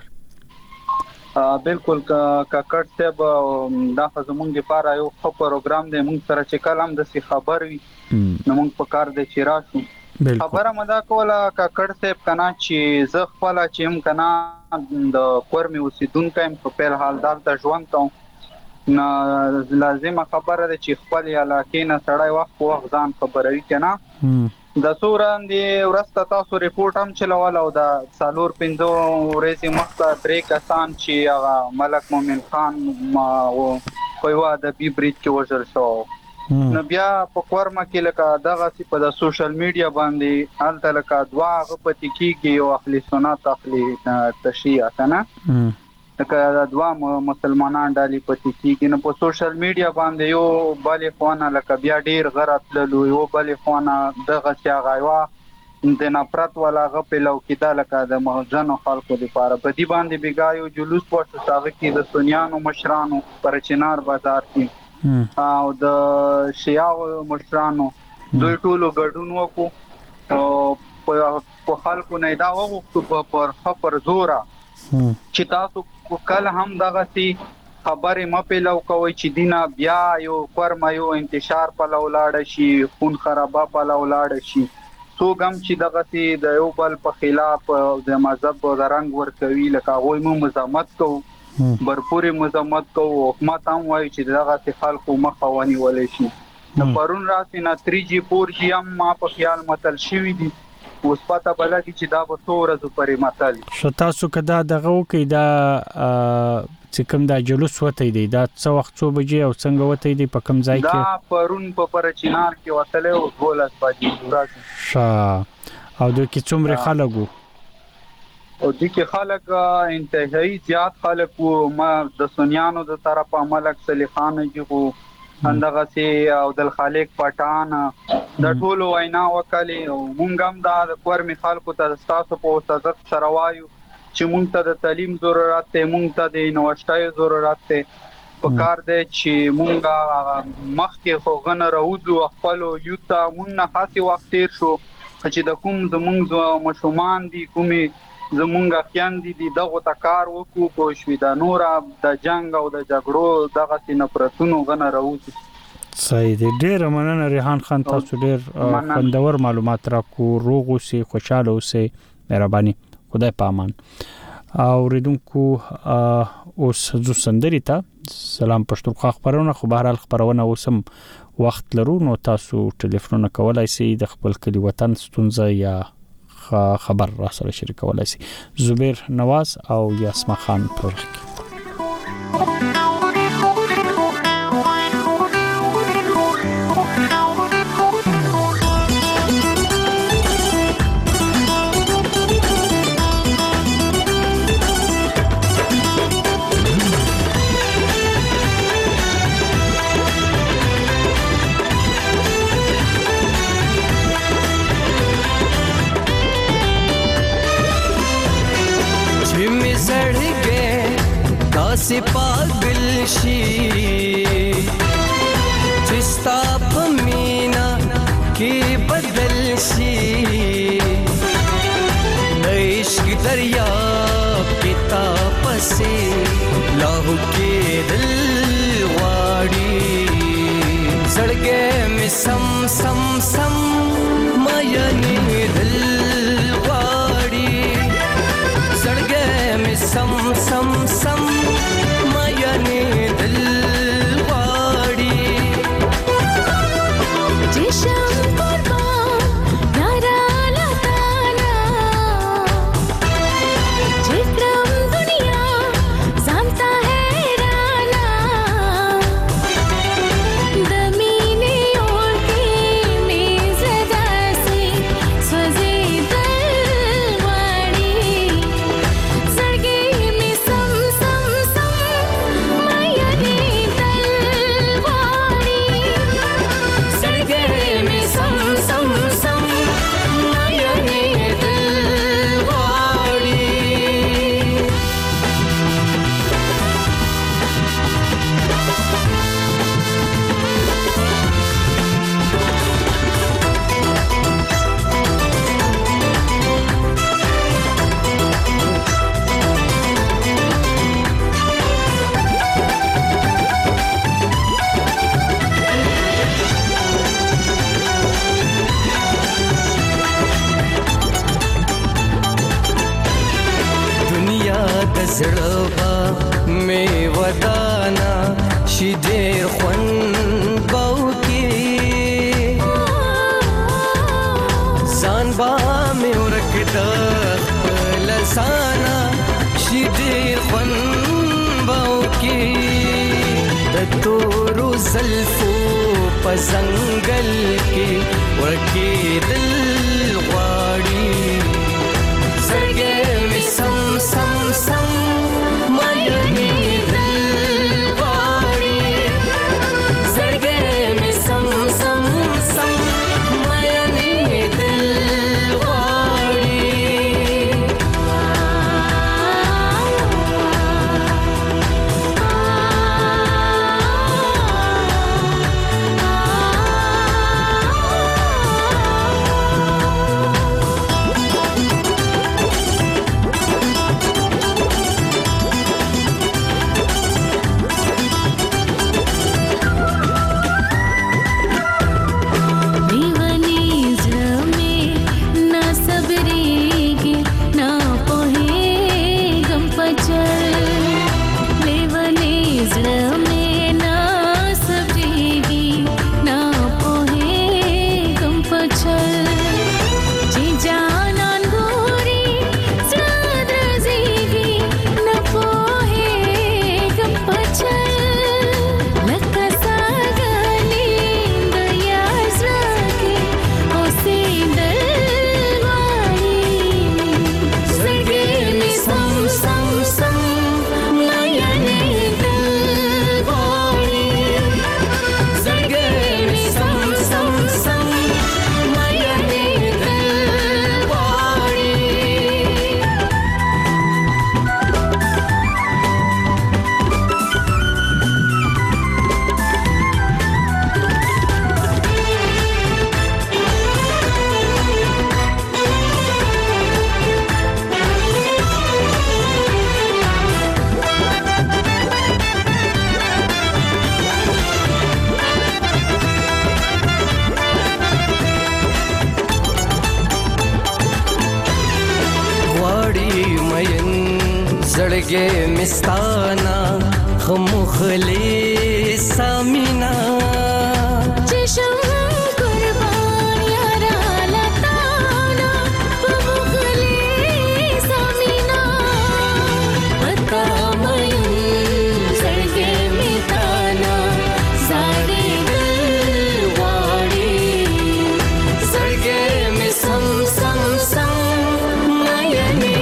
[SPEAKER 13] بالکل ککړ صاحب دا زمونږ لپاره یو ښه پروګرام دی. موږ سره چې کلام د سی خبر وي نو موږ په کار دی چې راشو. خبره مدا کوله ککړ صاحب کنا چې زه خپل چې هم کنا د کورمي اوسیدونکو هم په پیل حال دالته ژوند کوم نه لازمه خبره ده چې خپل علاقې نه سړی وخت په وخت ځان خبروي کنه. د سوران دی ورسته تاسو ریپورت هم چلول او د سالور پنځو ورځې مخته درې کسان چې هغه ملک مومن خان او په یو د بي بریج کې وژل شو نو بیا په کورما کې لکه دغه سی په د سوشل میډیا باندې حالت لکه دوا غپتی کیږي او اخلي سنت اخلي تشیع کنه لکه دوا مسلمانان ډالي پتی کیږي نو په سوشل میډیا باندې یو بالي فونه لکه بیا ډیر غرت للو یو بالي فونه دغه سی غایوا د نفرت ولا غپلو کیدا لکه د مهجن خلکو لپاره بدی باندې بیګایو جلوس پورته ساغه کې د سنیانو مشرانو پر چنار بازار کې او د شیعو مشرانو دوی ټولو ګډون وکړو او په خلکو نه دا وغوښتو پر خبر زورا چې تاسو کله هم دغه سي خبرې مپیلو کوي چې دینا بیا یو فرما یو انتشار په لاړ شي خون خرابه په لاړ شي څوګم چې دغه سي د یو بل په خلاف د مذهب رنگ ور کوي لکه وای مو مزامت کوو برپوري مزامت کوو حکومت هم وایي چې دغه سي خلکو مخاوني ولې شي د پرون راسي نه تھری جی فور جی هم ما په خیال متل شوی دي اوس پتا بلګي چې دا به څورزو پرې متل
[SPEAKER 1] شتا سو کدا دغه وکي دا چې کوم دا جلوس وته دی دا څو وخت څو بجې او څنګه وته دی په کوم ځای کې
[SPEAKER 13] دا پرون په پرچینار کې وتله او ګولس باجی راځي
[SPEAKER 1] شا او د کی څومره خلکو
[SPEAKER 13] او د کې خلک انتهایی زیات خلک وو ما د سنیانو د طرفه ملک سلی خان جوړو اندغه سي او د خالق پټان د ټولو وینا وکالي او مونږ هم د کورمي خلکو ته تاسو په استاد سره وایو چې مونږ ته د تعلیم ضرورت ته مونږ ته د انوښتای ضرورت ته په کار دی چې مونږ مخکې خو غن راوځو خپل یوتا مونږ نه خاصي وخت تیر شو چې د کوم زمونږ مشومان دي کومي زمونږ خیان دي دغه تکار وکړو په شویدا نور د جنگ او د جګړو دغه سینپرتونو غن راوځي
[SPEAKER 1] صحیح دی. ډیر مننه ریحان خان، تاسو ډیر خوندور معلومات راکو. روغ اوسئ، خوشاله اوسئ، مهرباني. خدای پامان. او ریدونکو اوس زو سندري ته سلام پښتونخوا خبرونه خو بهرال خبرونه اوسم وخت لرو، نو تاسو ټلیفون کولای شئ د خپل کلی وطن ستونزه یا خبر را سره شریکولای شئ. زبیر نواز او یاسما خان پرخ
[SPEAKER 11] से पागल शी जिस्ता पमीना के बदल शी इश्क दरिया के ताप से लाहू के दिल वाड़ी सड़गे में सम सम सम मायने दिल वाड़ी सड़गे में सम सम सम मायने दिल वाड़ी
[SPEAKER 7] जिशम कुर्बान नारा लताना जिक्रम दुनिया जानता है राना दमीने और के मेज़ दासी स्वजे दिल वाड़ी सड़गे में सम सम सम मायने दिल वाड़ी सड़गे में सम सम सम मायने दिल वाड़ी
[SPEAKER 11] दुनिया दजड़वा में वदाना शिदेर ख्वन बाउकी जानबा में उरकदा लसाना शिदेर ख्वन बाउकी दतोरु ज़ल्फो पजंगल के उरके दिल वाड़ी सड़गे में सम सम सम मायने दिल वाड़ी सड़गे में सम सम सम मायने दिल वाड़ी زړګې مستانا خمخلي سامینا
[SPEAKER 7] چشم قربان یارا لتانا خمخلي سامینا پتا مې زړګې مستانا ساړي دل واړي زړګې مې سم سم سم نایې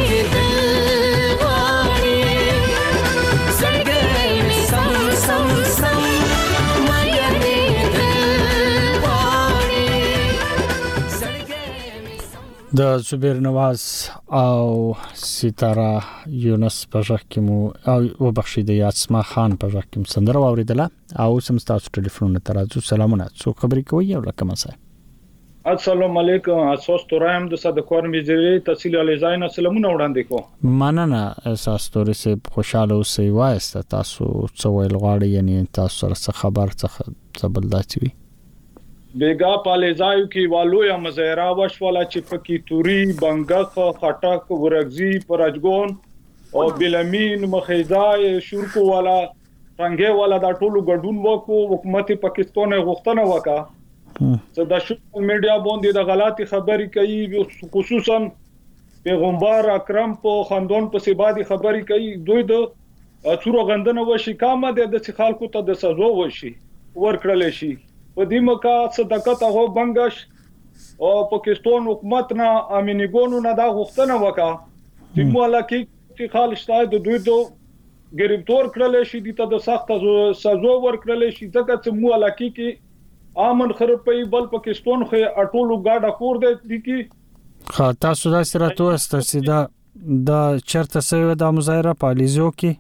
[SPEAKER 1] د زبیر نواز او ستاره یونس په ځخ کې مو او وبخښید یاسما خان په ځخ کې سندره واوریدله او سم تاسو ټلیفون ته راځو سلامونه څو خبرې کوي او لکه مسای
[SPEAKER 14] السلام علیکم اساس تورایم د صدقور میجری تحصیل الیزاین سلامونه وړاندې کو
[SPEAKER 1] مننه اساس تورې سه خوشاله اوسئ وایسته تاسو څو ویل غواړئ یعنی تاسو سره خبر څه بلداتي وي
[SPEAKER 14] بیگا پالیزایو کی والو یا مزیرا وشوالا چپکی توری بنگخ خټک ورغزی پرجګون او بلمین مخیزای شورکو والا څنګه والا دا ټولو ګډون وکړو حکومت پاکستان غوښتنه وکړه چې د سوشل میډیا باندې د غلطي خبري کوي خصوصا پیغمبر اکرم په خاندان په سبادي خبري کوي دوی د څورو غندنه وشي کامه د خلکو ته د سزا وشي ورکړل شي په دې موقع صدقات هغه بنگش او پاکستان حکومت نه امنیګونو نه دا غوښتنه وکړه چې مولکي چې خالصتا د دوی دو گرفتار کړل شي د ته د سخت سزا ورکړل شي ځکه چې مولکي کې امن خرپي بل پاکستان خو اټولو گاډه کور دی کی
[SPEAKER 1] خا تاسو دا سره توسته سیدا د چرته سوي د مظاهره پالیزو کې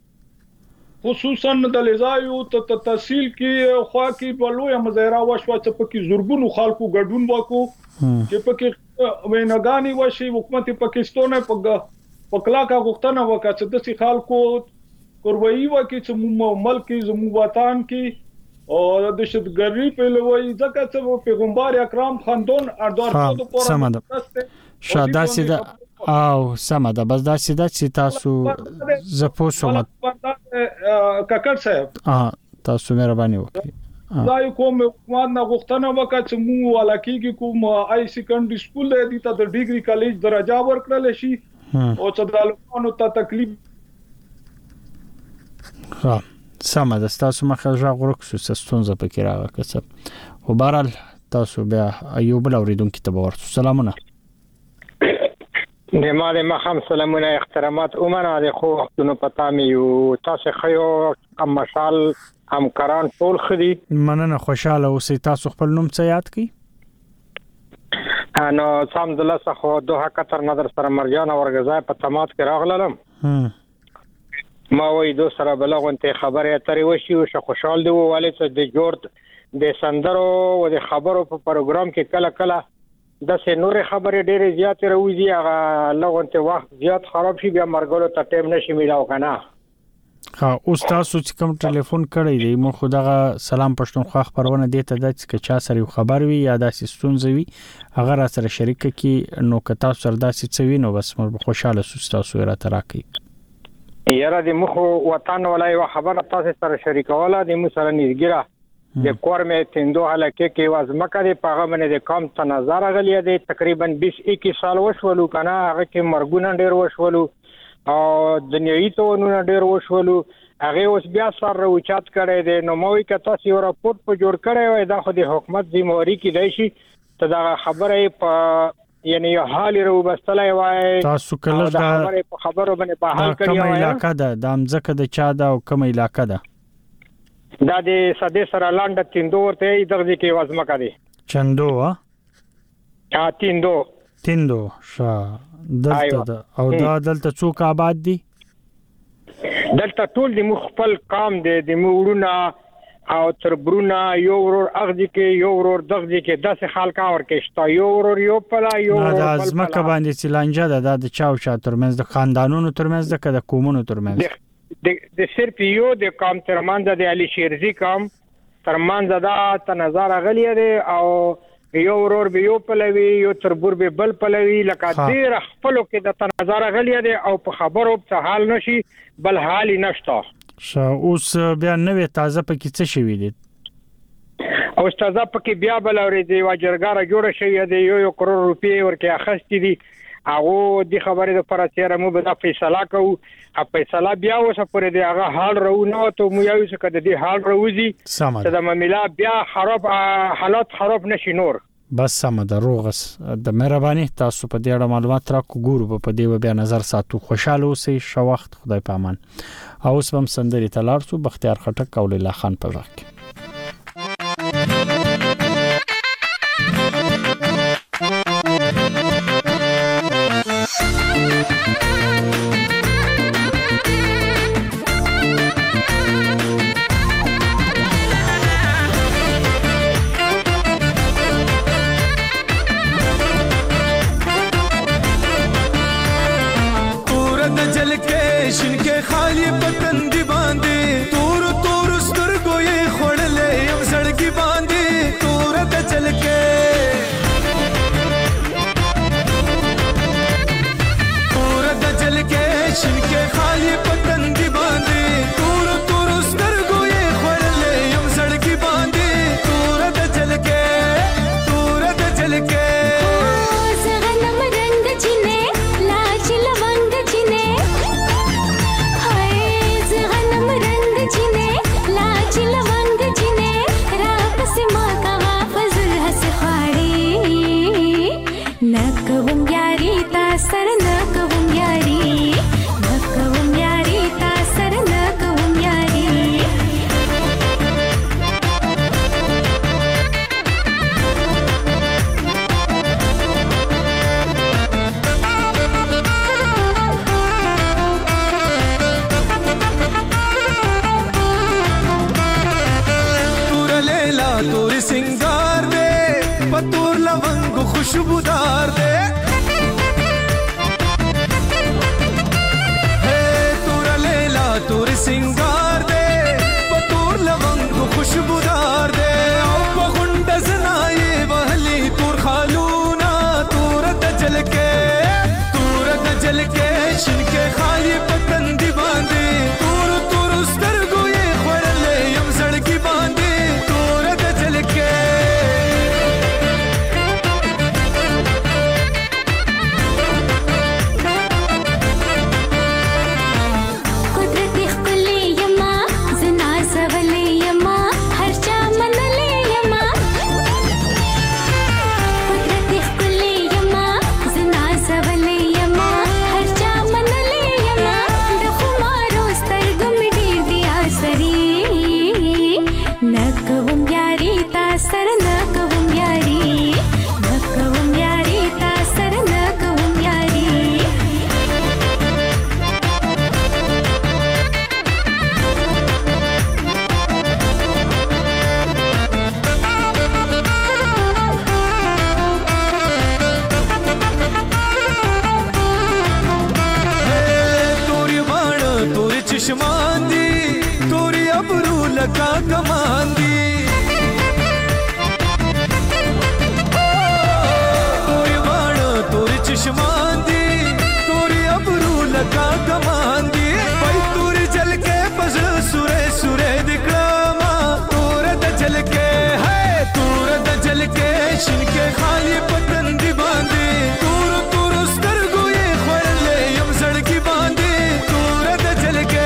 [SPEAKER 14] خصوصا د لزایو ته تحصیل کې خوا کې بلوه مظاهره وشو چې پکې زورګونو خلکو ګډون وکړو چې پکې وینګانی وشي حکومت پاکستان په پکلا کا غوښتنه وکړه چې د خلکو کوروي وکړي چې ملک زمو وطن کې او د شتګری په لوي ځکه چې پیغمبر اکرم خاندان اردار په
[SPEAKER 1] پوره شاده سیده او سم ده بس دا سیده چې تاسو زپوسو
[SPEAKER 14] کاکړ صاحب
[SPEAKER 1] اه تاسو مهرباني وکړئ
[SPEAKER 14] دا کوم حکومت نه غوښتنه وکړه چې مو ولکې کې کوم آی سیکنډري سکول دی ته د ډیګري کالج درجه ورکړل شي او چې د لوکانو ته تکلیف
[SPEAKER 1] ها سم ده تاسو مخه ژغ ورکسو ستونزه پکې راغله او بهرال تاسو بیا ایوب لوریدونکو ته ورته سلامونه
[SPEAKER 15] د ماده مخام سلامونه احترامات اومنه د خو وختونو پتا مې یو تاسو خيو ام مشال همکاران ټول خدي
[SPEAKER 1] مننه خوشاله اوسئ تاسو خپل نوم څه یاد کړئ
[SPEAKER 15] انا سام دلته خو دوه کتر نظر سره مرجان ورغزای په تمات کې راغلم ما وې دو سره بلغونته خبره اترې وشي او خوشحال دی والي چې د جوړ د سندرو او د خبرو په پروګرام کې کله کله د سه نور خبره ډېره زیات راوځي هغه لغونته وخت زیات خراب شي بیا مرګلو ته ټیم نشي میلاو کنه
[SPEAKER 1] ها اوس تاسو چې کوم ټلیفون کړی دی مو خدغه سلام پښتونخوا خبرونه دیته د چې چا سره خبر وي یا د سستونځوي هغه را سره شریک کی نو که تاسو سره داسې څوي نو بس مو خوشاله سوس تاسو را تراکي
[SPEAKER 15] یاره د مخ وطن ولای خبره تاسو سره شریکواله د مو سره نږدې د کورمه تندو حلقه کې وازمکه د پاغه باندې د کم تنظر غلې د تقریبا بیس اکیس سال وشولو کنه هغه کې مرګونه ډېر وشولو او دنیوي تونونه ډېر وشولو هغه اوس بیا سره اوچات کړي د نوموي کته سی راپورټ په جوړ کړي وای دا خو د حکومت ذمہواری کې دی شي ته دا خبره په یعنی حال رو بستلای وای
[SPEAKER 1] تاسو کله دا
[SPEAKER 15] خبره باندې په حال کړی
[SPEAKER 1] وای کوم علاقہ ده د امزکه د چا ده او کوم علاقہ ده
[SPEAKER 15] دا د سده سره لاند تیندو ورته درځي کې وازمکه دي
[SPEAKER 1] چندو ها
[SPEAKER 15] تیندو
[SPEAKER 1] تیندو شا دلته او دا دلته څوک آباد دي
[SPEAKER 15] دلته ټول د مخفل قام دي د موړونه او تربرونه یو ورور اغدي کې یو ورور دغدي کې داسې خلکا ورکشتا یو ورور یو پلا یو ورور
[SPEAKER 1] دا ازمکه باندې سیلانجه ده د چاو چا ترمنځ د خاندانونو ترمنځ د کومونو ترمنځ
[SPEAKER 15] د د صرف یو د قام ترمنځ د علي شیرزي قام ترمنځ دا تنظر غلی دی او یو ورور به یو پلوي یو تربور به بل پلوي لکه ډیر خپلو کې د تنظر غلي دي او په خبرو په حال نشي بل حال نشته.
[SPEAKER 1] شا اوس بیا نوې تازه پکې څه شوی دي؟
[SPEAKER 15] او تازه پکې بیا بل اورې دی واجرګار جوړ شوی دی یو یو کروڑ روپۍ ورکه اخستې دي. هغه د خبرې د پر اتیره مو به فیصله کوو. ا فیصله بیا وسه پرې دی هغه حال راو نو ته مو یو څه کده دی حال راوځي چې د معاملې بیا خراب حالات خراب نشي نور.
[SPEAKER 1] بس سم د روغس د مهرباني تاسو په دې اړه معلومات را کو ګورو په دې بیا نظر ساتو. خوشاله اوسئ. شو وخت خدای پامان. اوس بم سندري تلار سو بختیار خټک او لیلا خان په وخت
[SPEAKER 6] खाली पतन दी बांधे तोर तोर स्तरगो ये खोड़ले अब सड़की बांधे तोर द चल के तोर द चल के शिनके खाली पतन दी बांधे तोर तोर स्तरगो ये खोड़ले अब सड़की बांधे तोर द चल के तोर द चल के खुशबूदार दे हे तोरा लेला तोर सिंगार दे पतोर लवंग खुशबूदार दे ओ पगुंड जनाए बहली तोर खालूना तोर दजल के तोर दजल के शिनके खाली पतन दी बांधे तोर तोर उस्तर गोये खोड़ले यम सड़की बांधे तोर दजल के का कमांदी तोरी बाण तोरी चश्मांदी तोरी अबरू लगा कमांदी भाई तोरी जल के बस सुरे सुरे दिखलामा तोर द जल के है तोर द जल के शिनके खाली पतन दी बांधी तोर तोर स्तर गोये खोड़ले यम सड़की बांधी तोर द जल के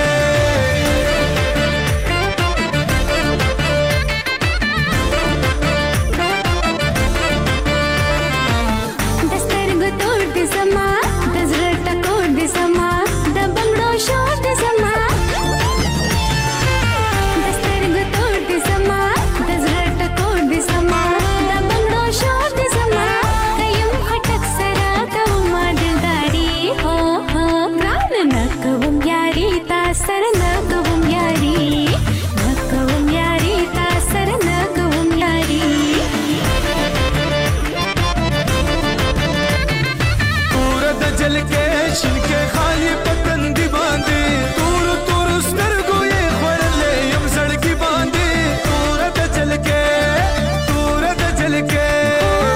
[SPEAKER 6] चल के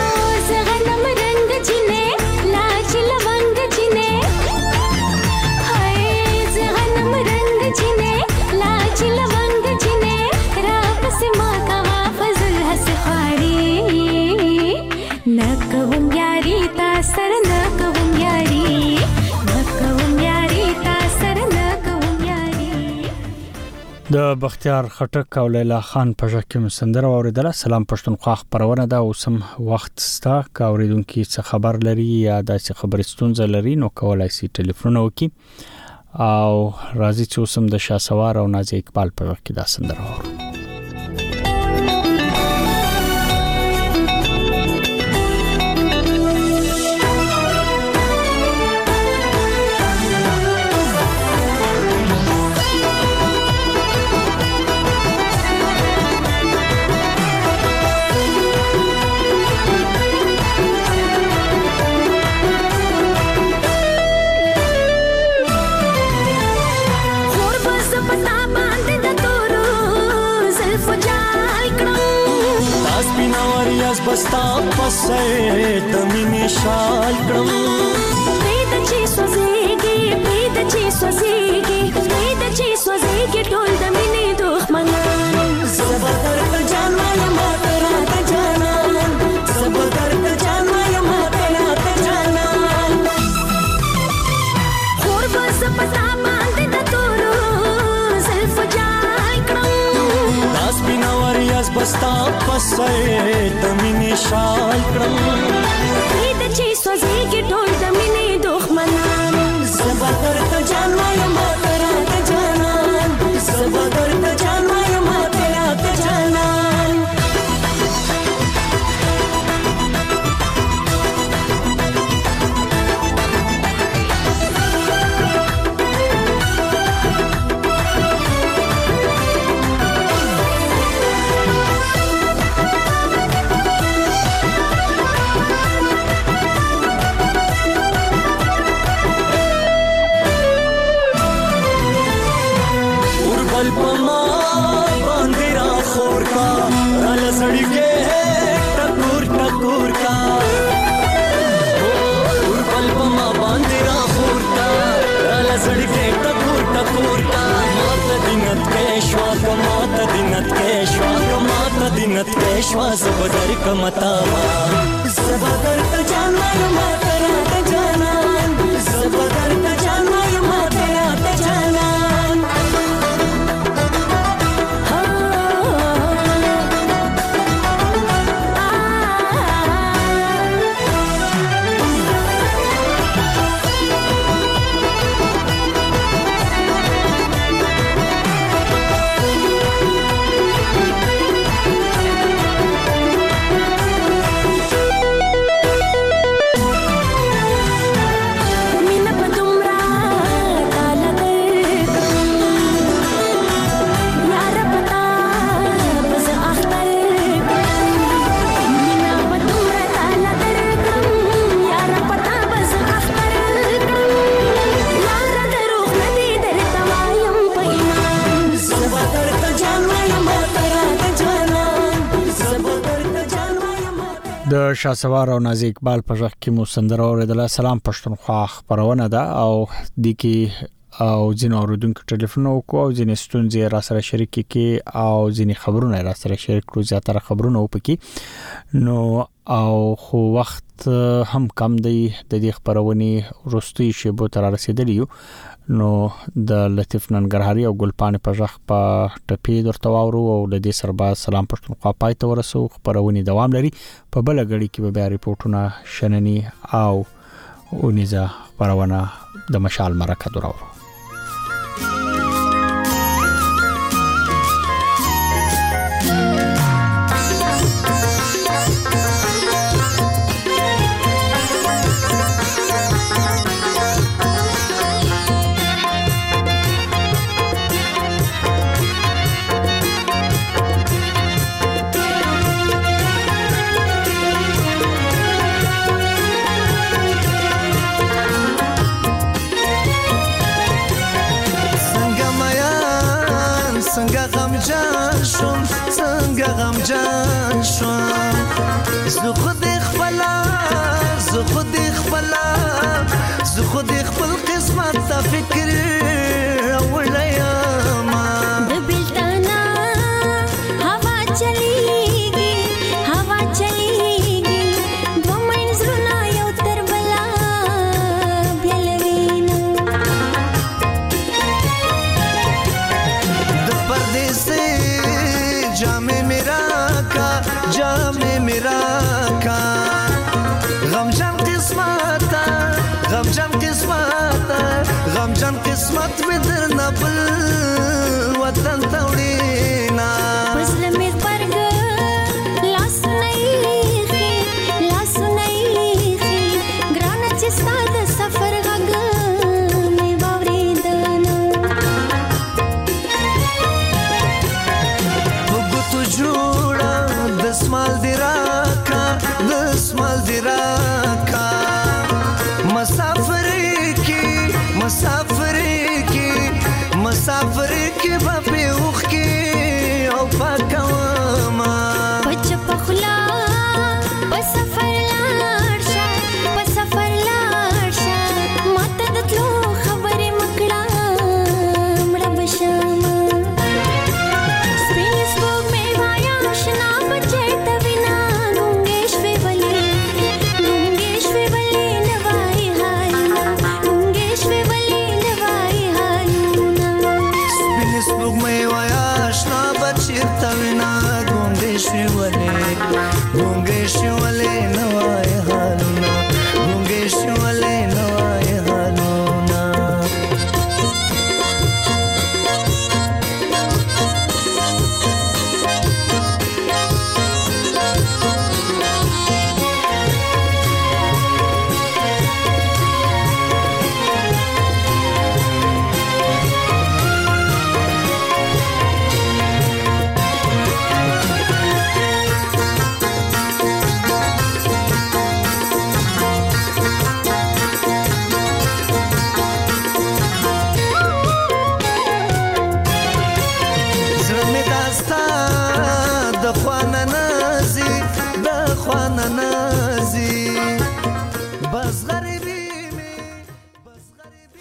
[SPEAKER 1] د بختیار خټک او لیلا خان په ژکه مسندره اوریدله. سلام پښتونخوا خبرونه دا اوسم وخت ستا کا اوریدونکو څه خبر لري یا د خبرستون لري نو کولای شي ټلیفون وکي او راځي چې اوسم د شاسوار او نازي اقبال په ژکه دا سندره اورو.
[SPEAKER 11] बस्ता पसे दमिनी शाल क्रम
[SPEAKER 7] प्रीत ची सोजेगी प्रीत ची सोजेगी प्रीत ची सोजेगी टोल दमिनी दुश्मनान
[SPEAKER 11] ज़बदर त जाना या मातरा त जाना ज़बदर त जाना या मातरा त जाना
[SPEAKER 7] खोर बस पता बांधे द तोरो ज़ल्फ जाल क्रम
[SPEAKER 11] दास बिनावरियास बस्ता पसे दमिनी शाल क्रम
[SPEAKER 7] प्रीत ची सोजेगी टोल दमिनी दुश्मनान
[SPEAKER 11] ज़बदर त जाना या मातरा त जाना ज़बदर त जाना या मातरा त जाना दिनत पेशवा ज़बदर का मतावा ज़बदर त जाना या मातरा त जाना ज़बदर त जाना या मातरा त जाना د شاسوار او نازي اقبال په ژغ کې مو سندره اوریدله. سلام پښتونخوا خبرونه ده او د کې او ځین اوریدونکو ټلیفون وکړو او ځین ستونزې را سره شریک کې او ځین خبرونه را سره شریک کړو زیاتره خبرونه وپکې نو او خو وخت هم کم دی د دې خبرونې وروستي شیبو تر رسیدلی یو نو د لطیف ننګرهاري او ګلپانې په ژغ په ټپې درته واورو او د دې سره با سلام پښتونخوا پای ته ورسو. خبرونه دوام لري په بل غړي کې به بیا ریپورتونه شنني او اونیزه خبرونه د مشال مرکه دراورو.
[SPEAKER 6] غمجان شوم زه خود خپلا زه خود خپلا زه خود خپل قسمت ته فکر وړم
[SPEAKER 7] د بلتانا هوا چلیږي هوا چلیږي دو منځونه یو تر بلا بیلوینه د پر
[SPEAKER 16] ګران قسمت مې درنه بل